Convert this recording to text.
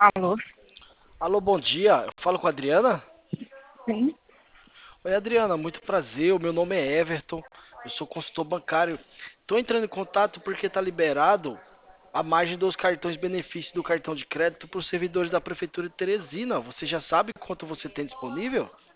Alô? Alô, bom dia. Eu falo com a Adriana? Sim. Oi, Adriana, muito prazer. O meu nome é Everton. Eu sou consultor bancário. Estou entrando em contato porque está liberado a margem dos cartões benefícios do cartão de crédito para os servidores da Prefeitura de Teresina. Você já sabe quanto você tem disponível?